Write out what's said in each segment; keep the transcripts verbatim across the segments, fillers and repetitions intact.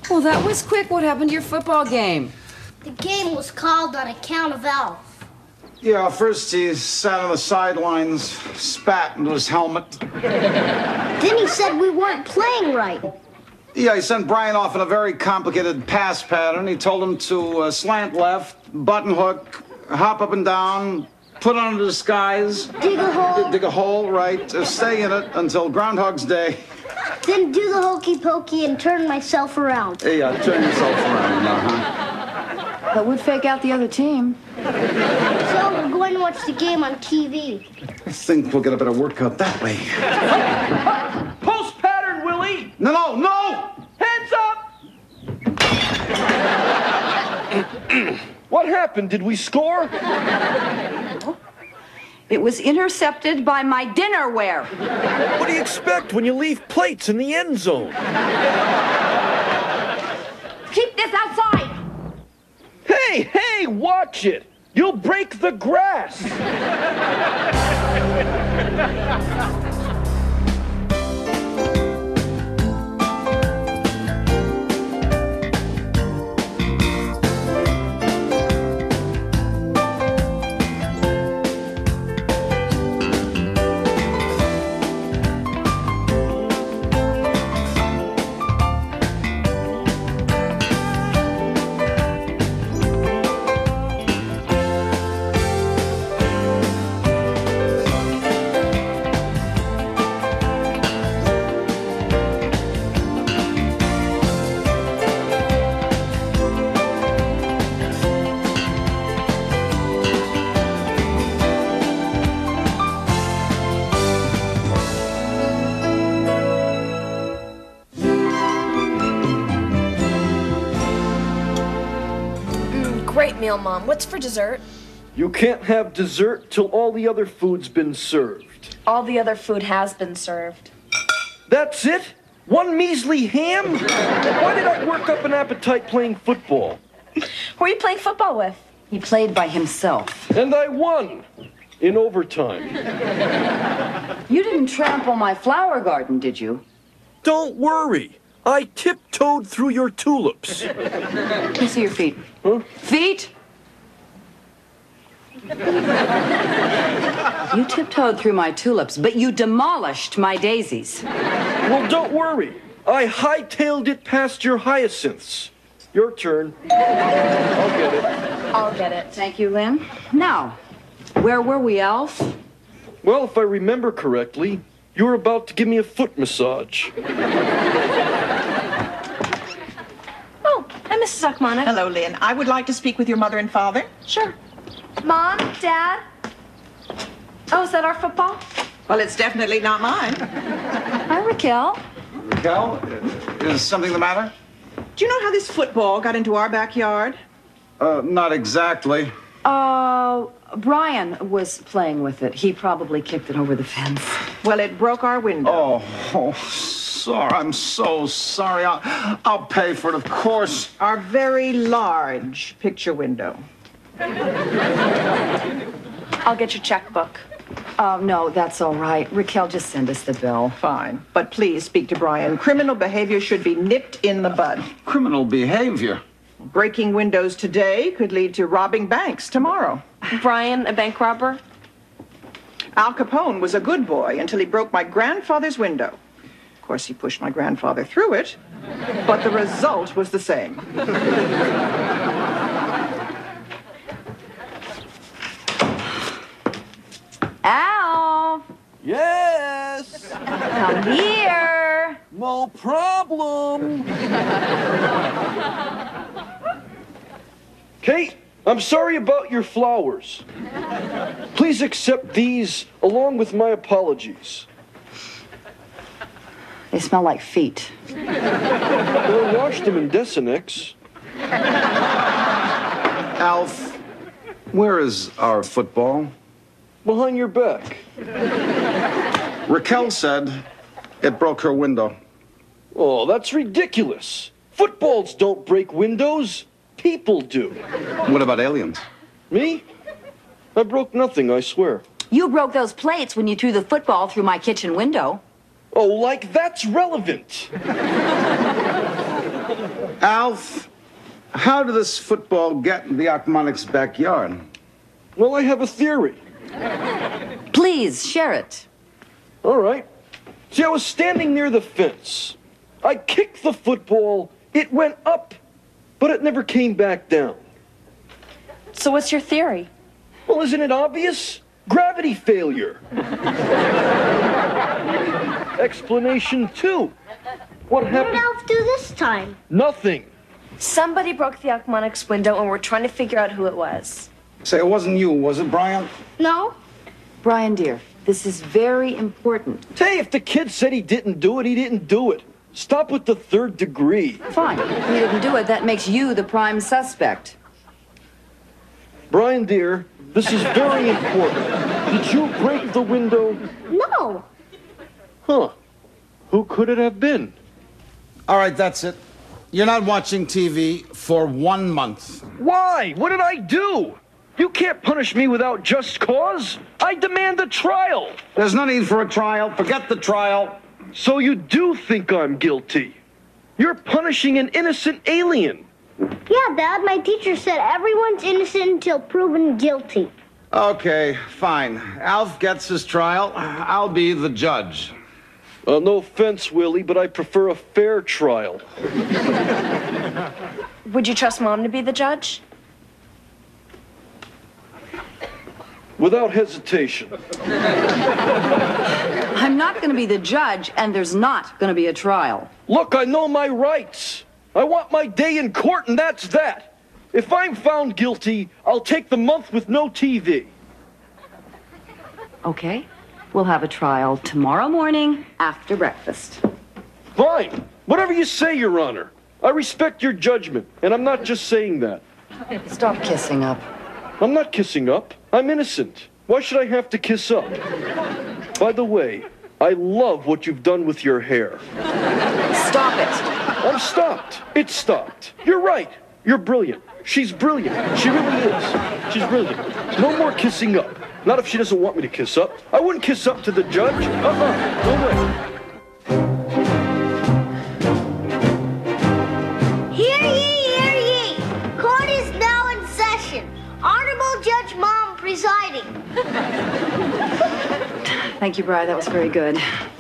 Well, that was quick. What happened to your football game? The game was called on account of Alf. Yeah, first he sat on the sidelines, spat into his helmet. Then he said we weren't playing right. Yeah, he sent Brian off in a very complicated pass pattern. He told him to uh, slant left, button hook, hop up and down, put on a disguise. Dig a hole. D- dig a hole, right. Uh, stay in it until Groundhog's Day. Then do the hokey pokey and turn myself around. Hey, uh, turn yourself around now, huh? That would fake out the other team. So we're going to watch the game on T V. I think we'll get a better workout that way. Post pattern, Willie! No, no, no! Hands up! What happened? Did we score? It was intercepted by my dinnerware. What do you expect when you leave plates in the end zone? Keep this outside. Hey, hey, watch it! You'll break the grass! Great meal, Mom. What's for dessert? You can't have dessert till all the other food's been served. All the other food has been served. That's it? One measly ham? Why did I work up an appetite playing football? Who are you playing football with? He played by himself. And I won. In overtime. You didn't trample my flower garden, did you? Don't worry. I tiptoed through your tulips. Let me see your feet. Huh? Feet? You tiptoed through my tulips, but you demolished my daisies. Well, don't worry. I hightailed it past your hyacinths. Your turn. I'll get it. I'll get it. Thank you, Lynn. Now, where were we, Alf? Well, if I remember correctly, you were about to give me a foot massage. Oh, hi, Missus Akmana. Hello, Lynn. I would like to speak with your mother and father. Sure. Mom, Dad? Oh, is that our football? Well, it's definitely not mine. Hi, Raquel. Raquel, is something the matter? Do you know how this football got into our backyard? Uh, not exactly. Uh, Brian was playing with it. He probably kicked it over the fence. Well, it broke our window. Oh, oh sorry. I'm so sorry. I'll, I'll pay for it, of course. Our very large picture window. I'll get your checkbook. Oh, no, that's all right. Raquel, just send us the bill. Fine. But please speak to Brian. Criminal behavior should be nipped in the bud. Criminal behavior. Breaking windows today could lead to robbing banks tomorrow. Brian, a bank robber? Al Capone was a good boy until he broke my grandfather's window. Of course, he pushed my grandfather through it, but the result was the same. Al! Yes! Come here! No problem! Kate, I'm sorry about your flowers. Please accept these along with my apologies. They smell like feet. Well, I washed them in Desenex. Alf, where is our football? Behind your back. Raquel said it broke her window. Oh, that's ridiculous. Footballs don't break windows. People do. What about aliens? Me? I broke nothing, I swear. You broke those plates when you threw the football through my kitchen window. Oh, like that's relevant. Alf, how did this football get in the Achmanic's backyard? Well, I have a theory. Please, share it. All right. See, I was standing near the fence. I kicked the football. It went up, but it never came back down. So what's your theory? Well, isn't it obvious? Gravity failure. Explanation two. What What did happened? Alf do this time? Nothing. Somebody broke the Achmonics window and we're trying to figure out who it was. Say, it wasn't you, was it, Brian? No? Brian, dear, this is very important. Hey, if the kid said he didn't do it, he didn't do it. Stop with the third degree. Fine. If you didn't do it, that makes you the prime suspect. Brian, dear, this is very important. Did you break the window? No. Huh. Who could it have been? All right, that's it. You're not watching T V for one month. Why? What did I do? You can't punish me without just cause. I demand a trial. There's no need for a trial. Forget the trial. So you do think I'm guilty? You're punishing an innocent alien. Yeah, Dad, my teacher said everyone's innocent until proven guilty. Okay, fine. Alf gets his trial. I'll be the judge. Uh, no offense, Willie, but I prefer a fair trial. Would you trust Mom to be the judge? Without hesitation. I'm not going to be the judge, and there's not going to be a trial. Look, I know my rights. I want my day in court, and that's that. If I'm found guilty, I'll take the month with no T V. Okay? We'll have a trial tomorrow morning after breakfast. Fine. Whatever you say, Your Honor. I respect your judgment, and I'm not just saying that. Stop kissing up. I'm not kissing up. I'm innocent. Why should I have to kiss up? By the way, I love what you've done with your hair. Stop it. I'm stopped. It's stopped. You're right. You're brilliant. She's brilliant. She really is. She's brilliant. No more kissing up. Not if she doesn't want me to kiss up. I wouldn't kiss up to the judge. Uh-uh. No way. Hear ye, hear ye. Court is now in session. Honorable Judge Mom presiding. Thank you, Brian. That was very good.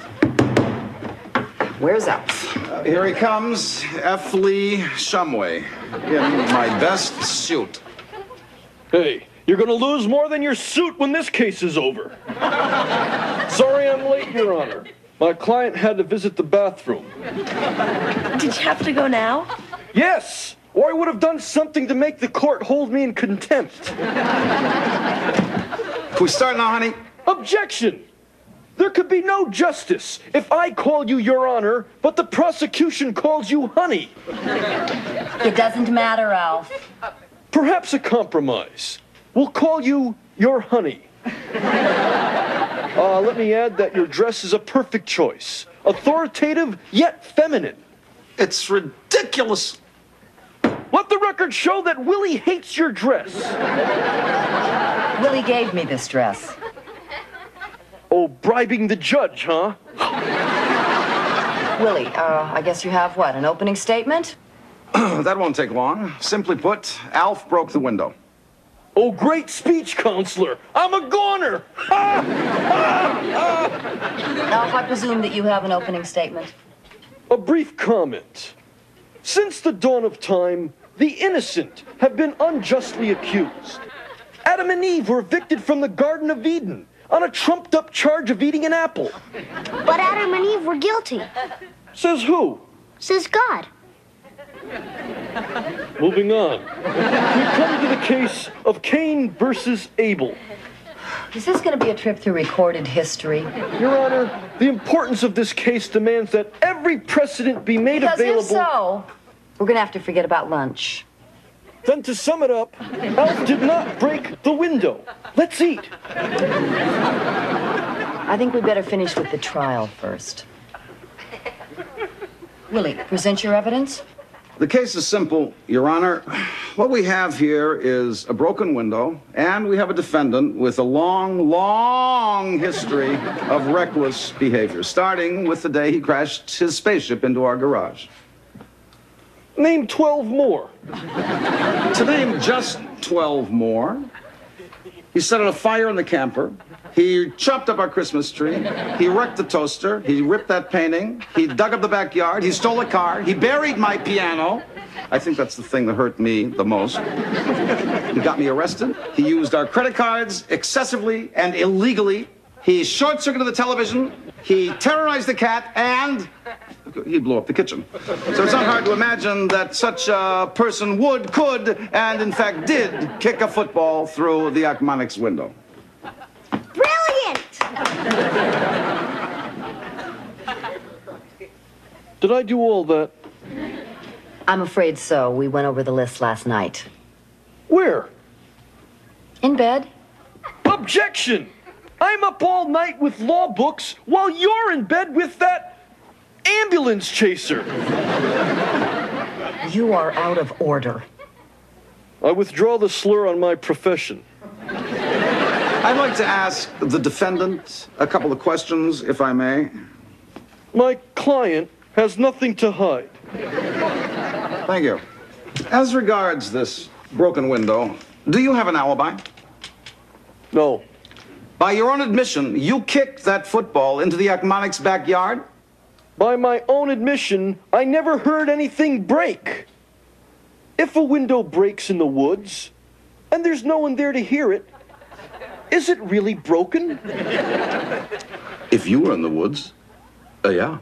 Where's Alf? Uh, here he comes, F. Lee Shumway, in my best suit. Hey, you're gonna lose more than your suit when this case is over. Sorry I'm late, Your Honor. My client had to visit the bathroom. Did you have to go now? Yes, or I would have done something to make the court hold me in contempt. Can we start now, honey? Objection! There could be no justice if I call you Your Honor, but the prosecution calls you honey. It doesn't matter, Alf. Perhaps a compromise. We'll call you Your Honey. Uh, let me add that your dress is a perfect choice. Authoritative, yet feminine. It's ridiculous. Let the record show that Willie hates your dress. Willie gave me this dress. Oh, bribing the judge, huh? Willie, uh, I guess you have what, an opening statement? That won't take long. Simply put, Alf broke the window. Oh, great speech, counselor. I'm a goner. Ah! Ah! Ah! Alf, I presume that you have an opening statement. A brief comment. Since the dawn of time, the innocent have been unjustly accused. Adam and Eve were evicted from the Garden of Eden on a trumped-up charge of eating an apple. But Adam and Eve were guilty, Says who? says God. Moving on. We come to the case of Cain versus Abel. Is this going to be a trip through recorded history? Your Honor, the importance of this case demands that every precedent be made Because available. if so, we're going to have to forget about lunch. Then to sum it up, Alf did not break the window. Let's eat. I think we better finish with the trial first. Willie, present your evidence. The case is simple, Your Honor. What we have here is a broken window, and we have a defendant with a long, long history of reckless behavior, starting with the day he crashed his spaceship into our garage. Name twelve more. To name just twelve more, he set a fire in the camper. He chopped up our Christmas tree. He wrecked the toaster. He ripped that painting. He dug up the backyard. He stole a car. He buried my piano. I think that's the thing that hurt me the most. He got me arrested. He used our credit cards excessively and illegally. He short-circuited the television. He terrorized the cat, and he blew up the kitchen. So it's not hard to imagine that such a person would, could, and in fact did kick a football through the Achmonics window. Brilliant! Did I do all that? I'm afraid so. We went over the list last night. Where? In bed? Objection! I'm up all night with law books while you're in bed with that ambulance chaser. You are out of order. I withdraw the slur on my profession. I'd like to ask the defendant a couple of questions, if I may. My client has nothing to hide. Thank you. As regards this broken window, do you have an alibi? No. By your own admission, you kicked that football into the Achmonics' backyard? By my own admission, I never heard anything break. If a window breaks in the woods, and there's no one there to hear it, is it really broken? If you were in the woods, uh, yeah.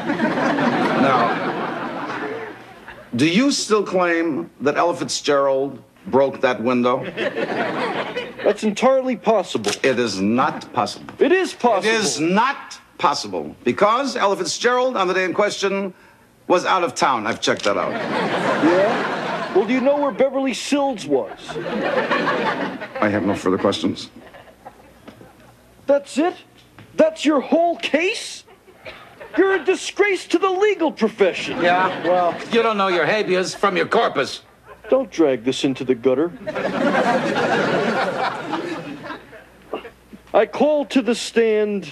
Now, do you still claim that Ella Fitzgerald broke that window? That's entirely possible. It is not possible. It is possible. It is not possible. Because Ella Fitzgerald, on the day in question, was out of town. I've checked that out. Yeah? Well, do you know where Beverly Sills was? I have no further questions. That's it? That's your whole case? You're a disgrace to the legal profession. Yeah, well, you don't know your habeas from your corpus. Don't drag this into the gutter. I call to the stand.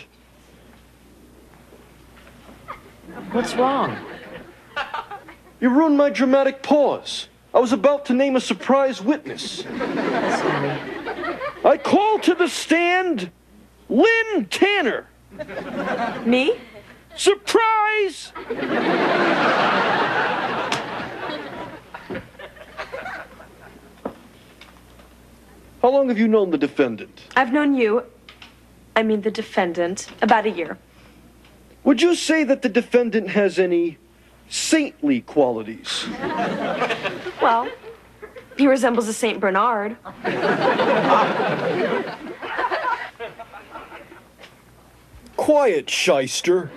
What's wrong? You ruined my dramatic pause. I was about to name a surprise witness. Sorry. I call to the stand Lynn Tanner. Me? Surprise! How long have you known the defendant? I've known you, I mean the defendant, about a year. Would you say that the defendant has any saintly qualities? Well, he resembles a Saint Bernard. Quiet, shyster.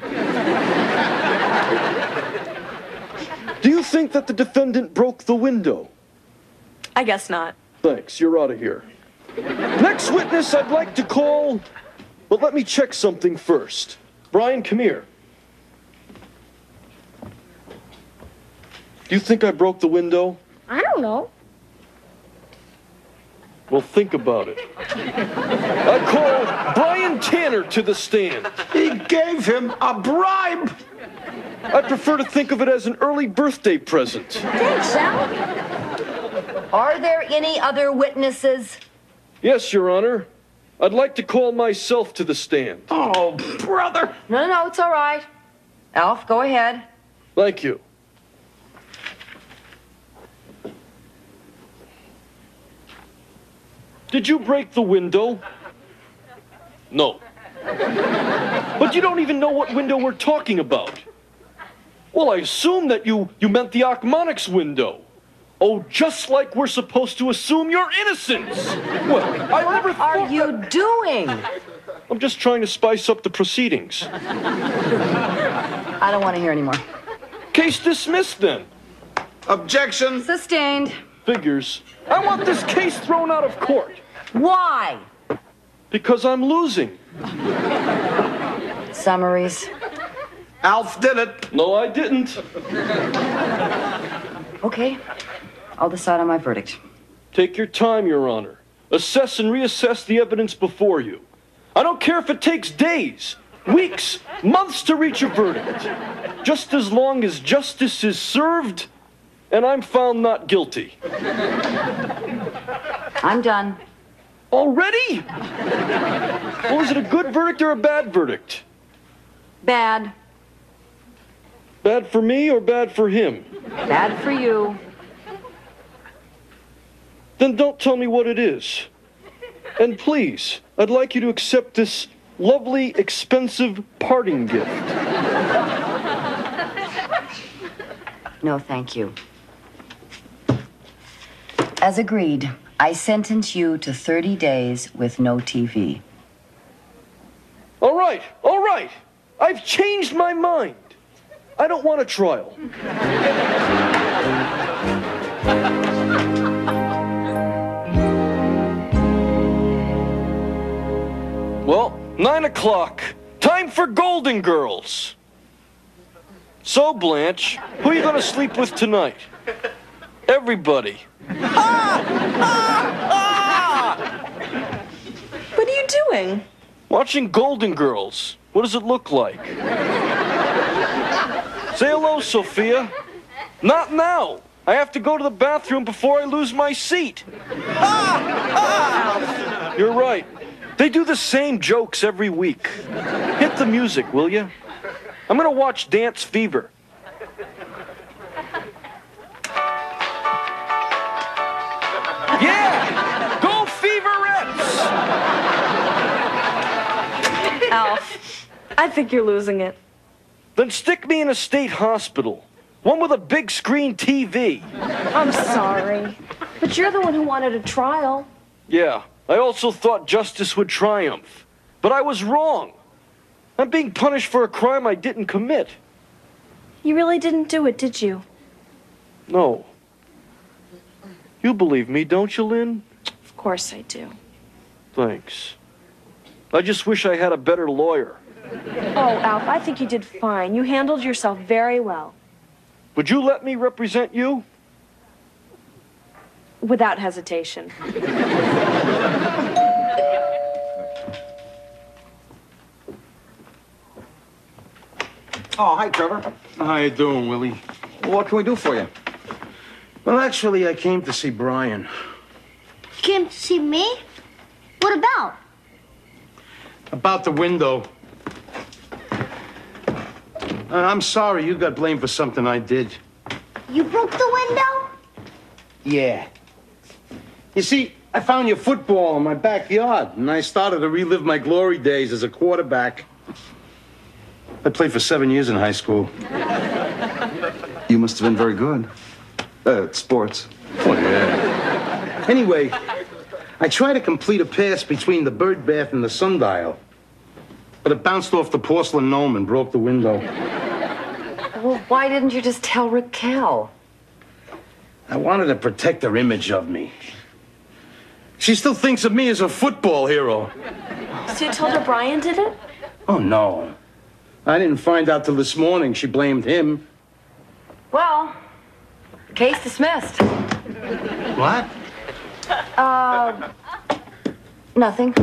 Do you think that the defendant broke the window? I guess not. Thanks, you're out of here. Next witness I'd like to call, but let me check something first. Brian, come here. Do you think I broke the window? I don't know. Well, think about it. I call Brian Tanner to the stand. He gave him a bribe. I prefer to think of it as an early birthday present. Thanks, Sal. Are there any other witnesses? Yes, Your Honor. I'd like to call myself to the stand. Oh, brother. No, no, no, it's all right. Alf, go ahead. Thank you. Did you break the window? No. But you don't even know what window we're talking about. Well, I assume that you, you meant the Achmonics window. Oh, just like we're supposed to assume your innocence. Well, I never What thought are you that... doing? I'm just trying to spice up the proceedings. I don't want to hear anymore. Case dismissed, then. Objection. Sustained. Figures. I want this case thrown out of court. Why? Because I'm losing. Summaries. Alf did it. No, I didn't. Okay. I'll decide on my verdict. Take your time, Your Honor. Assess and reassess the evidence before you. I don't care if it takes days, weeks, months to reach a verdict. Just as long as justice is served and I'm found not guilty. I'm done. Already? Well, is it a good verdict or a bad verdict? Bad. Bad for me or bad for him? Bad for you. Then don't tell me what it is. And please, I'd like you to accept this lovely, expensive parting gift. No, thank you. As agreed, I sentence you to thirty days with no T V. All right, all right. I've changed my mind. I don't want a trial. Well, nine o'clock. Time for Golden Girls. So, Blanche, who are you going to sleep with tonight? Everybody. What are you doing? Watching Golden Girls. What does it look like? Say hello, Sophia. Not now. I have to go to the bathroom before I lose my seat. You're right. They do the same jokes every week. Hit the music, will you? I'm gonna watch Dance Fever. Yeah! Go Feverettes! Alf, I think you're losing it. Then stick me in a state hospital. One with a big screen T V. I'm sorry, but you're the one who wanted a trial. Yeah, I also thought justice would triumph. But I was wrong. I'm being punished for a crime I didn't commit. You really didn't do it, did you? No. You believe me, don't you, Lynn? Of course I do. Thanks. I just wish I had a better lawyer. Oh, Alf, I think you did fine. You handled yourself very well. Would you let me represent you? Without hesitation. Oh, hi, Trevor. How you doing, Willie? What can we do for you? Well, actually, I came to see Brian. You came to see me? What about? About the window. Uh, I'm sorry you got blamed for something I did. You broke the window? Yeah. You see, I found your football in my backyard, and I started to relive my glory days as a quarterback. I played for seven years in high school. You must have been very good. Uh, at sports. Oh, yeah. Anyway, I tried to complete a pass between the bird bath and the sundial, but it bounced off the porcelain gnome and broke the window. Well, why didn't you just tell Raquel? I wanted to protect her image of me. She still thinks of me as a football hero. So you told her Brian did it? Oh, no. I didn't find out till this morning she blamed him. Well, case dismissed. What? Uh, nothing.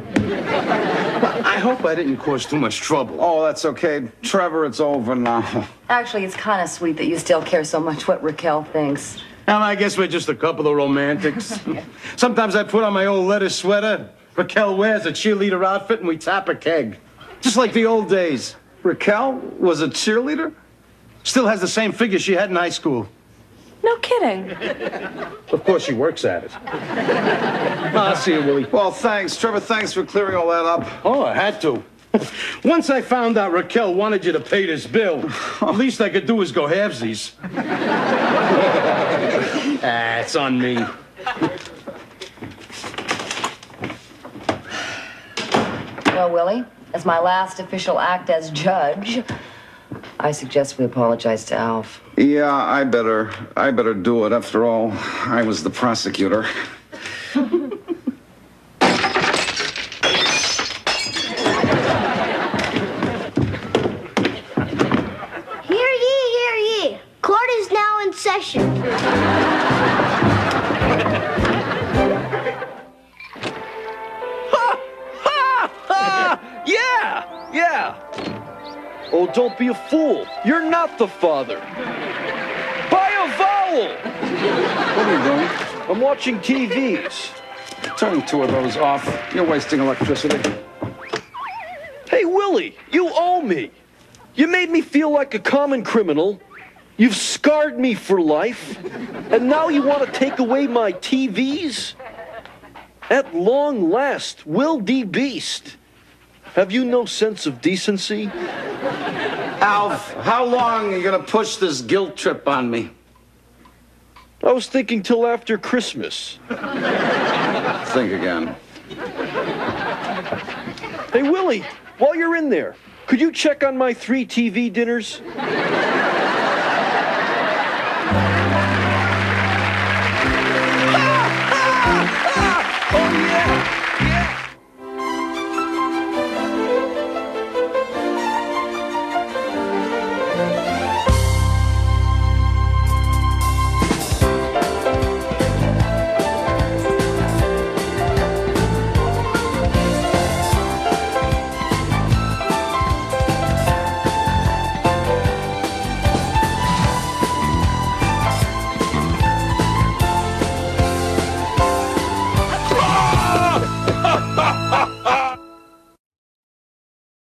I hope I didn't cause too much trouble. Oh, that's okay. Trevor, it's over now. Actually, it's kind of sweet that you still care so much what Raquel thinks. Well, I guess we're just a couple of romantics. Sometimes I put on my old leather sweater. Raquel wears a cheerleader outfit, and we tap a keg. Just like the old days. Raquel was a cheerleader? Still has the same figure she had in high school. No kidding. Of course, she works at it. I'll see you, Willie. Well, thanks. Trevor, thanks for clearing all that up. Oh, I had to. Once I found out Raquel wanted you to pay this bill, the least I could do was go halvesies. Ah, it's on me. Well, Willie, as my last official act as judge, I suggest we apologize to Alf. Yeah, I better, I better do it. After all, I was the prosecutor. Hear ye, hear ye. Court is now in session. Yeah! Yeah! Oh, don't be a fool. You're not the father. By a vow Owl! What are you doing? I'm watching T Vs. Turn two of those off. You're wasting electricity. Hey, Willie, you owe me. You made me feel like a common criminal. You've scarred me for life. And now you want to take away my T Vs? At long last, Will D. Beast. Have you no sense of decency? Alf, how long are you going to push this guilt trip on me? I was thinking till after Christmas. Think again. Hey, Willie, while you're in there, could you check on my three T V dinners?